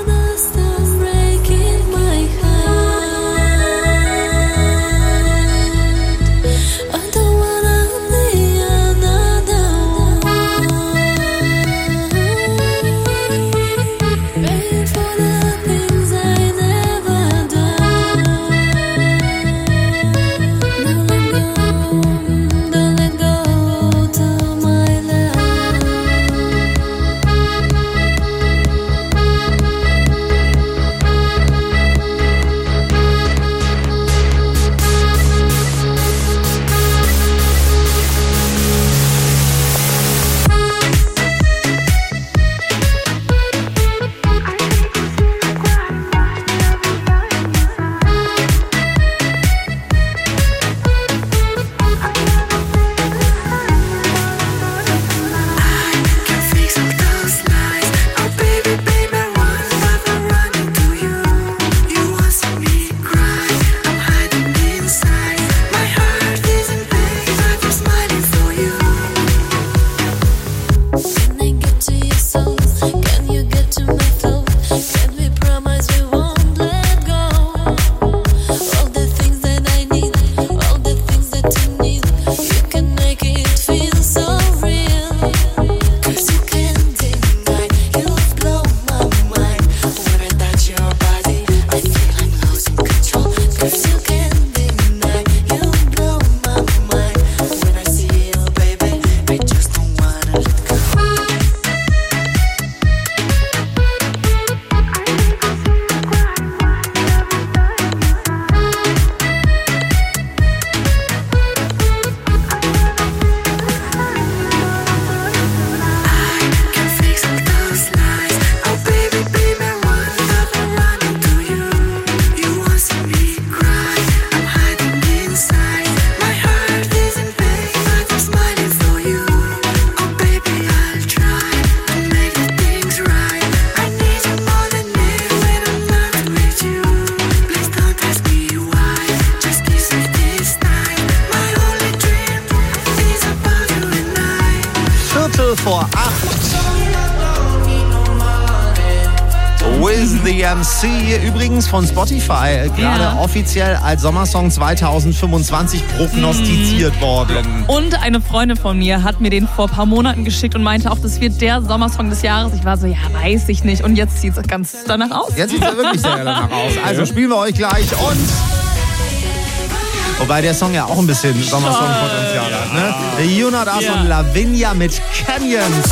E: Vor 8. With the MC, übrigens von Spotify, gerade offiziell als Sommersong 2025 prognostiziert worden.
G: Und eine Freundin von mir hat mir den vor ein paar Monaten geschickt und meinte auch, das wird der Sommersong des Jahres. Ich war so, ja, weiß ich nicht. Und jetzt sieht es ganz danach aus.
E: Jetzt sieht es wirklich sehr danach aus. Also spielen wir euch gleich und... Wobei der Song ja auch ein bisschen Sommersong-Potenzial hat, ne? Jonas und Lavinia mit Canyons.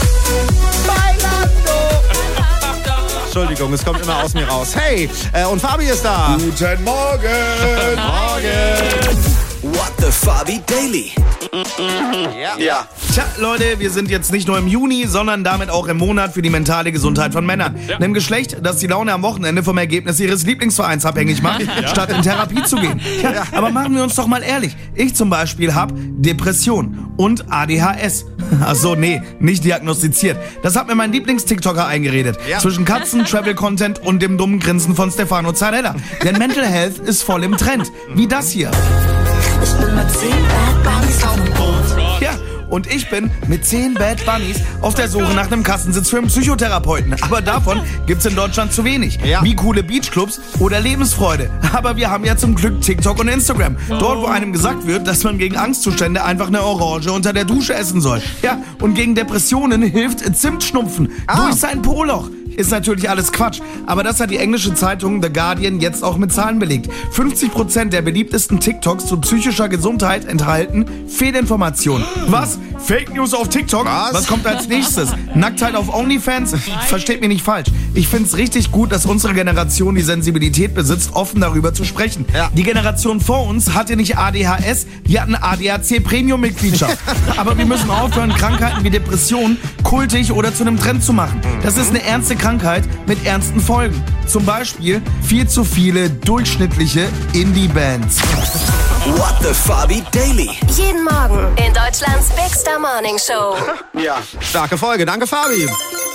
E: Entschuldigung, es kommt immer aus mir raus. Hey, und Fabi ist da.
F: Guten Morgen.
E: Morgen. Wow.
P: What the Fabi Daily.
F: Ja. Tja, Leute, wir sind jetzt nicht nur im Juni, sondern damit auch im Monat für die mentale Gesundheit von Männern. Einem Geschlecht, das die Laune am Wochenende vom Ergebnis ihres Lieblingsvereins abhängig macht, statt in Therapie zu gehen. Ja, aber machen wir uns doch mal ehrlich. Ich zum Beispiel habe Depression und ADHS. Achso, nee, nicht diagnostiziert. Das hat mir mein Lieblings-TikToker eingeredet. Zwischen Katzen, Travel-Content und dem dummen Grinsen von Stefano Zarella. Denn Mental Health ist voll im Trend. Wie das hier. Ich bin mit 10 Bad Bunnies auf dem Boot. Ja, und ich bin mit 10 Bad Bunnies auf der Suche nach einem Kassensitz für einen Psychotherapeuten. Aber davon gibt's in Deutschland zu wenig. Wie coole Beachclubs oder Lebensfreude. Aber wir haben ja zum Glück TikTok und Instagram. Dort, wo einem gesagt wird, dass man gegen Angstzustände einfach eine Orange unter der Dusche essen soll. Ja, und gegen Depressionen hilft Zimtschnupfen durch sein Po-Loch. Ist natürlich alles Quatsch, aber das hat die englische Zeitung The Guardian jetzt auch mit Zahlen belegt. 50% der beliebtesten TikToks zu psychischer Gesundheit enthalten Fehlinformationen. Was? Fake News auf TikTok? Was kommt als nächstes? Nacktheit auf OnlyFans? Versteht mich nicht falsch. Ich find's richtig gut, dass unsere Generation die Sensibilität besitzt, offen darüber zu sprechen. Die Generation vor uns hatte nicht ADHS, wir hatten ADAC-Premium-Mitgliedschaft. Aber wir müssen aufhören, Krankheiten wie Depressionen kultig oder zu einem Trend zu machen. Das ist eine ernste Krankheit mit ernsten Folgen. Zum Beispiel viel zu viele durchschnittliche Indie-Bands.
P: What the Fabi Daily.
B: Jeden Morgen in Deutschlands Big Star Morning Show.
E: Ja, starke Folge. Danke, Fabi.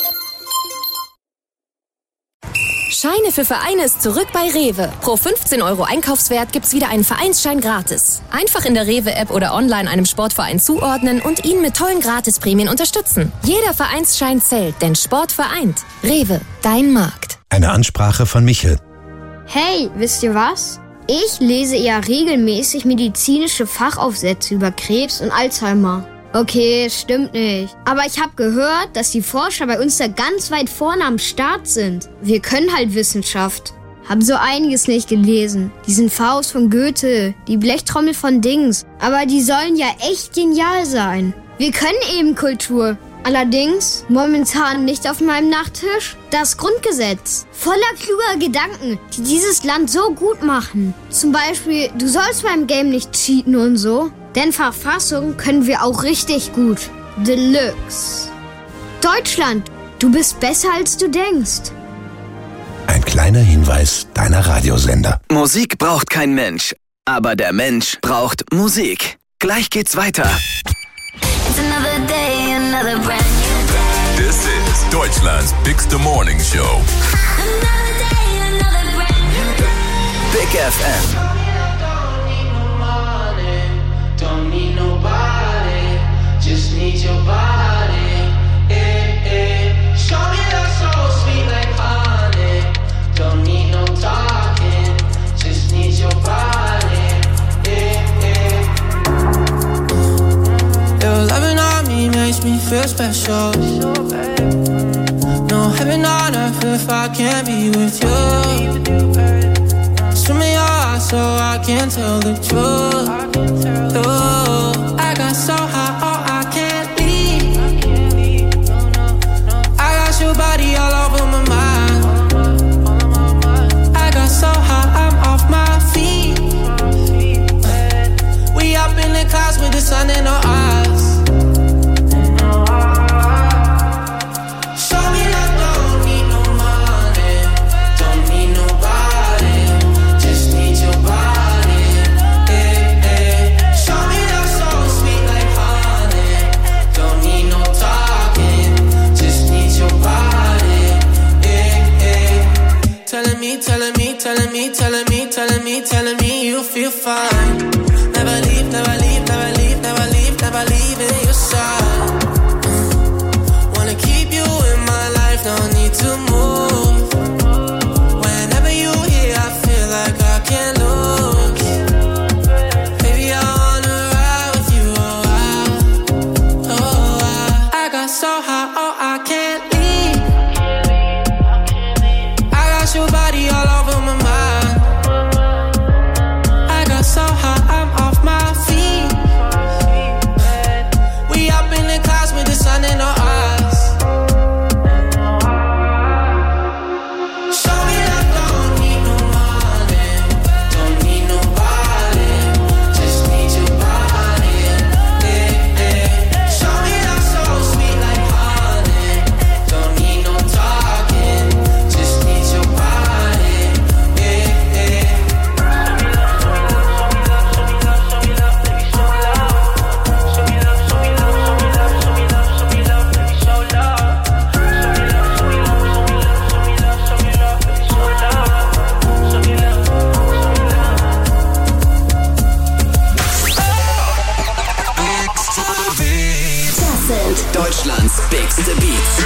O: Scheine für Vereine ist zurück bei Rewe. Pro 15 € Einkaufswert gibt's wieder einen Vereinsschein gratis. Einfach in der Rewe-App oder online einem Sportverein zuordnen und ihn mit tollen Gratisprämien unterstützen. Jeder Vereinsschein zählt, denn Sport vereint. Rewe, dein Markt.
V: Eine Ansprache von Michel.
W: Hey, wisst ihr was? Ich lese ja regelmäßig medizinische Fachaufsätze über Krebs und Alzheimer. Okay, stimmt nicht. Aber ich habe gehört, dass die Forscher bei uns da ganz weit vorne am Start sind. Wir können halt Wissenschaft. Haben so einiges nicht gelesen. Diesen Faust von Goethe, die Blechtrommel von Dings. Aber die sollen ja echt genial sein. Wir können eben Kultur. Allerdings momentan nicht auf meinem Nachttisch das Grundgesetz. Voller kluger Gedanken, die dieses Land so gut machen. Zum Beispiel, du sollst beim Game nicht cheaten und so. Denn Verfassung können wir auch richtig gut. Deluxe. Deutschland, du bist besser als du denkst.
V: Ein kleiner Hinweis deiner Radiosender.
P: Musik braucht kein Mensch, aber der Mensch braucht Musik. Gleich geht's weiter.
I: This is Deutschlands Big Morning Show.
P: Big FM.
D: Don't need nobody, just need your body. Show me that soul sweet like honey. Don't need no talking, just need your body. Your loving on me makes me feel special. No heaven on earth if I can't be with you. Swim me your eyes so I can tell the truth. I got so high, oh, I can't leave. I got your body all over my mind. I got so high, I'm off my feet. We up in the clouds with the sun in our eyes. Show me that don't need no money, don't need nobody, just need your body. Show me that soul sweet like honey, don't need no talking, just need your body. Telling me, telling me, telling me, telling me, telling me, telling me you feel fine. Never leave, never leave, never leave, never leave, never leave in your side. Wanna keep you in my life, don't need to move. Whenever you here, I feel like I can't lose. Baby, I wanna ride with you a while. Oh, I got so high, oh, I can't leave. I got your body all over my mind. I got so high, I'm
P: Bix the Beats.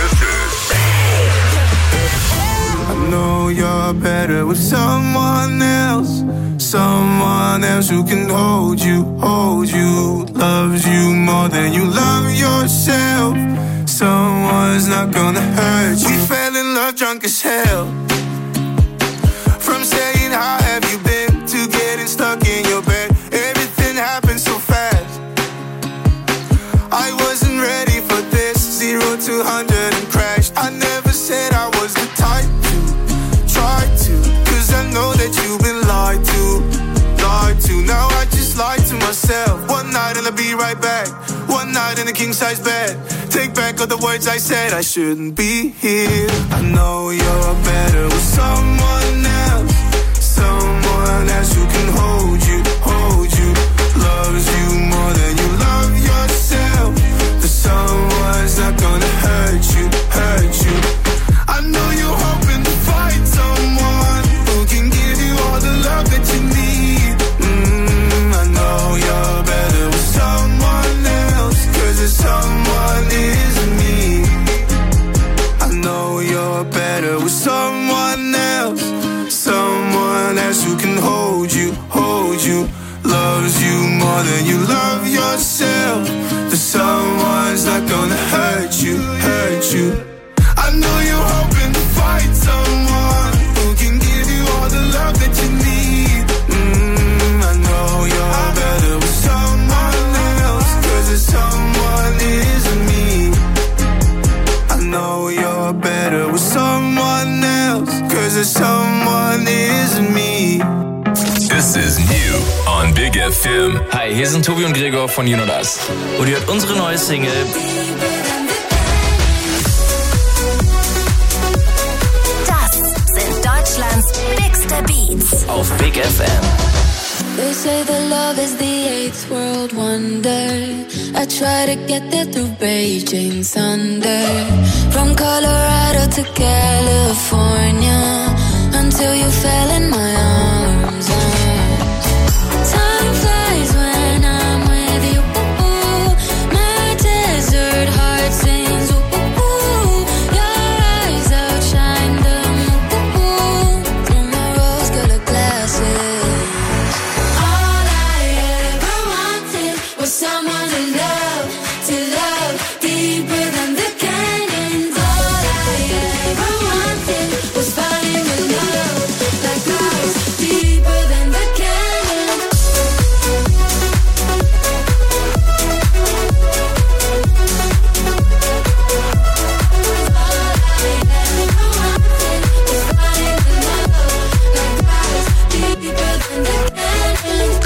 A: I know you're better with someone else who can hold you, loves you more than you love yourself. Someone's not gonna hurt you. We fell in love drunk as hell. From saying how have you been to getting stuck in your bed. Everything happened so fast. I wasn't ready for this. 0 to 100 and crashed. I never said I was the type to try to, 'cause I know that you've been lied to. Now I just lied to myself. One night and I'll be right back. One night in a king-size bed. Take back all the words I said. I shouldn't be here. I know you're better with someone else who can hold you, loves you more than you love yourself. The someone's not gonna hurt you. I know you're hoping to find someone who can give you all the love that you need. I know you're better with someone else, 'cause the someone isn't me. I know you're better with someone else who can hold you, loves you more than you love yourself. The someone's not gonna hurt you. I know you're hoping to find someone who can give you all the love that you need. I know you're better with someone else, 'cause the someone isn't me. I know you're better with someone else, 'cause the someone isn't me.
I: This is new on Big FM.
R: Hi, hier sind Tobi und Gregor von Junodas. Und ihr hört unsere neue Single.
B: Das sind Deutschlands bigste Beats
R: Auf Big FM.
J: They say that love is the 8th world wonder. I try to get there through Beijing thunder. From Colorado to California, until you fell in my arms. Time flies when I'm with you. My desert heart sings. Your eyes outshine the moon. Through my rose-colored glasses. All I ever wanted was someone to love deeper than the canyons. All I ever wanted was falling in love like ours, deeper than the canyons. All I ever wanted was falling in love like ours, deeper than the canyons.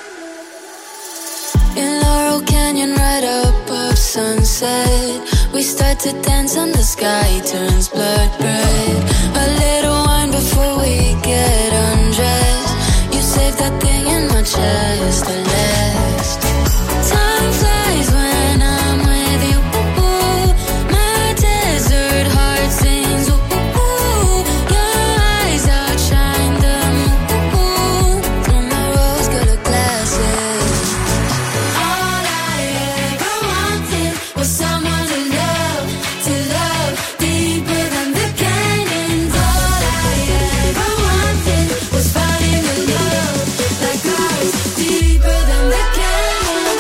J: In Laurel Canyon, right above sunset, we start to dance and the sky turns blood red. A little wine before we get undressed. You save that thing in my chest to last. Time flies when I'm with you. My desert heart sings. Your eyes outshine the moon. Through my rose-colored glasses. All I ever wanted was someone to love deeper than the canyons. All I ever wanted was falling in love like ours, deeper than the canyons.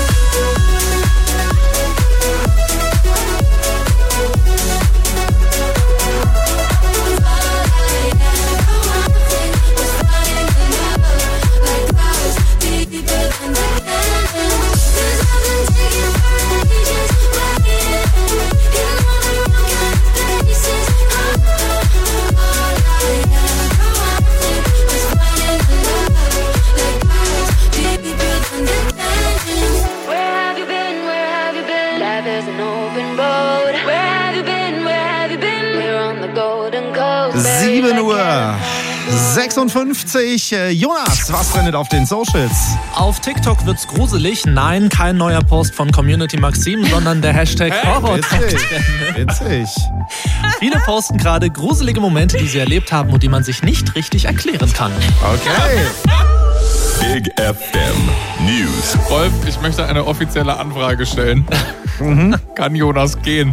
J: Where have you been? Where have you been? Life is an open road. Where have you been? Where have you been? We're on the golden coast.
E: 7 Uhr 56. Jonas, was trendet auf den Socials?
R: Auf TikTok wird's gruselig. Nein, kein neuer Post von Community Maxim, sondern der Hashtag Horror.
E: Witzig.
R: Viele posten gerade gruselige Momente, die sie erlebt haben und die man sich nicht richtig erklären kann.
E: Okay.
I: Big FM News.
K: Wolf, ich möchte eine offizielle Anfrage stellen. Kann Jonas gehen?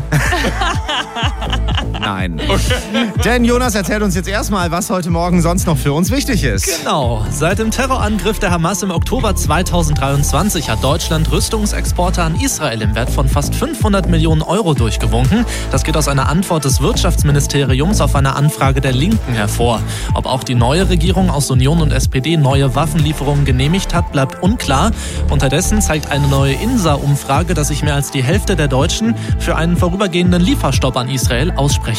E: Nein. Okay. Denn Jonas erzählt uns jetzt erstmal, was heute Morgen sonst noch für uns wichtig ist.
R: Genau. Seit dem Terrorangriff der Hamas im Oktober 2023 hat Deutschland Rüstungsexporte an Israel im Wert von fast 500 Millionen Euro durchgewunken. Das geht aus einer Antwort des Wirtschaftsministeriums auf eine Anfrage der Linken hervor. Ob auch die neue Regierung aus Union und SPD neue Waffenlieferungen genehmigt hat, bleibt unklar. Unterdessen zeigt eine neue INSA-Umfrage, dass sich mehr als die Hälfte der Deutschen für einen vorübergehenden Lieferstopp an Israel aussprechen.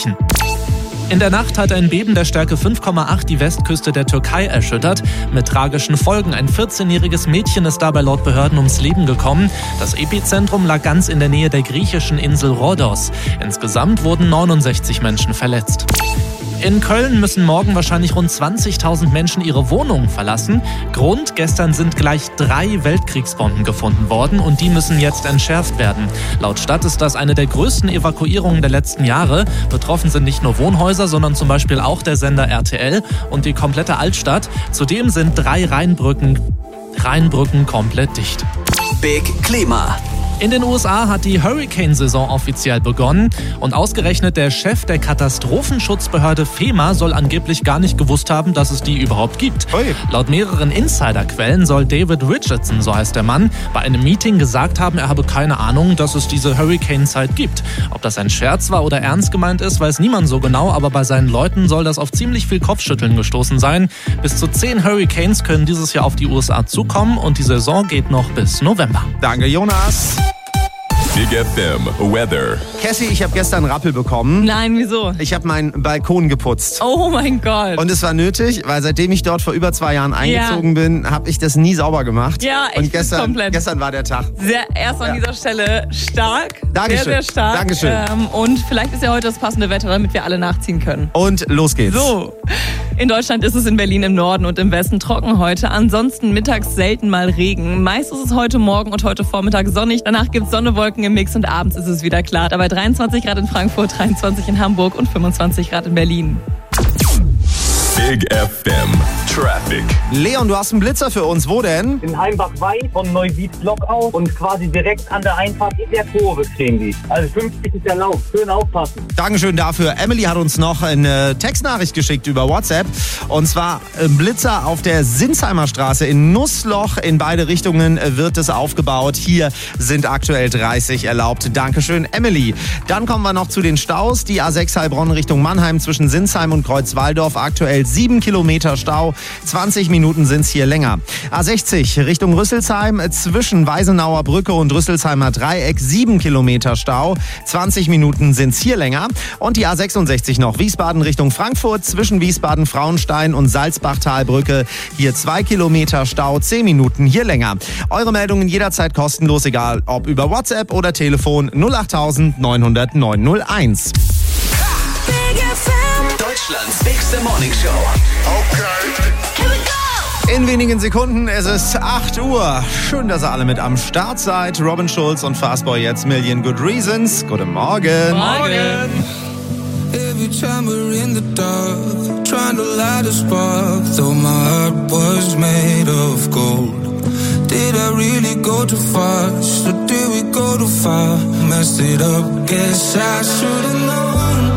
R: In der Nacht hat ein Beben der Stärke 5,8 die Westküste der Türkei erschüttert. Mit tragischen Folgen. Ein 14-jähriges Mädchen ist dabei laut Behörden ums Leben gekommen. Das Epizentrum lag ganz in der Nähe der griechischen Insel Rhodos. Insgesamt wurden 69 Menschen verletzt. In Köln müssen morgen wahrscheinlich rund 20.000 Menschen ihre Wohnungen verlassen. Grund: gestern sind gleich 3 Weltkriegsbomben gefunden worden und die müssen jetzt entschärft werden. Laut Stadt ist das eine der größten Evakuierungen der letzten Jahre. Betroffen sind nicht nur Wohnhäuser, sondern zum Beispiel auch der Sender RTL und die komplette Altstadt. Zudem sind 3 Rheinbrücken komplett dicht.
P: Big Klima.
R: In den USA hat die Hurricane-Saison offiziell begonnen und ausgerechnet der Chef der Katastrophenschutzbehörde FEMA soll angeblich gar nicht gewusst haben, dass es die überhaupt gibt. Laut mehreren Insiderquellen soll David Richardson, so heißt der Mann, bei einem Meeting gesagt haben, er habe keine Ahnung, dass es diese Hurricane-Zeit gibt. Ob das ein Scherz war oder ernst gemeint ist, weiß niemand so genau, aber bei seinen Leuten soll das auf ziemlich viel Kopfschütteln gestoßen sein. Bis zu 10 Hurricanes können dieses Jahr auf die USA zukommen und die Saison geht noch bis November.
E: Danke, Jonas.
I: Big FM Weather.
E: Cassie, ich habe gestern Rappel bekommen.
G: Nein, wieso?
E: Ich habe meinen Balkon geputzt.
G: Oh mein Gott.
E: Und es war nötig, weil seitdem ich dort vor über 2 Jahren eingezogen bin, habe ich das nie sauber gemacht.
G: Ja, ich
E: Und gestern war der Tag.
G: Erst an dieser Stelle stark.
E: Dankeschön.
G: Sehr, sehr stark.
E: Dankeschön.
G: Und vielleicht ist ja heute das passende Wetter, damit wir alle nachziehen können.
E: Und los geht's.
G: So. In Deutschland ist es in Berlin im Norden und im Westen trocken heute. Ansonsten mittags selten mal Regen. Meist ist es heute Morgen und heute Vormittag sonnig. Danach gibt es Sonnenwolken im Mix und abends ist es wieder klar. Dabei 23 Grad in Frankfurt, 23 in Hamburg und 25 Grad in Berlin.
I: Big FM Traffic.
E: Leon, du hast einen Blitzer für uns. Wo denn?
L: In Heimbach-Weid von Neuwied-Block aus und quasi direkt an der Einfahrt in der Kurve stehen die. Also 50 ist erlaubt. Schön aufpassen.
E: Dankeschön dafür. Emily hat uns noch eine Textnachricht geschickt über WhatsApp. Und zwar Blitzer auf der Sinsheimer Straße in Nussloch. In beide Richtungen wird es aufgebaut. Hier sind aktuell 30 erlaubt. Dankeschön, Emily. Dann kommen wir noch zu den Staus. Die A6 Heilbronn Richtung Mannheim zwischen Sinsheim und Kreuzwaldorf. Aktuell 7 Kilometer Stau. 20 Minuten sind es hier länger. A60 Richtung Rüsselsheim zwischen Weisenauer Brücke und Rüsselsheimer Dreieck 7 Kilometer Stau. 20 Minuten sind es hier länger. Und die A66 noch Wiesbaden Richtung Frankfurt zwischen Wiesbaden-Frauenstein und Salzbachtalbrücke. Hier 2 Kilometer Stau, 10 Minuten hier länger. Eure Meldungen jederzeit kostenlos, egal ob über WhatsApp oder Telefon 08000 900 901.
P: Deutschlands bigste Morning Show.
E: In wenigen Sekunden, es ist 8 Uhr. Schön, dass ihr alle mit am Start seid. Robin Schulz und Fastboy jetzt Million Good Reasons. Guten Morgen.
G: Morgen.
M: Every time we're in the dark, trying to light a spark, though my heart was made of gold. Did I really go too far? Or did we go too far? Messed it up, guess I should've known.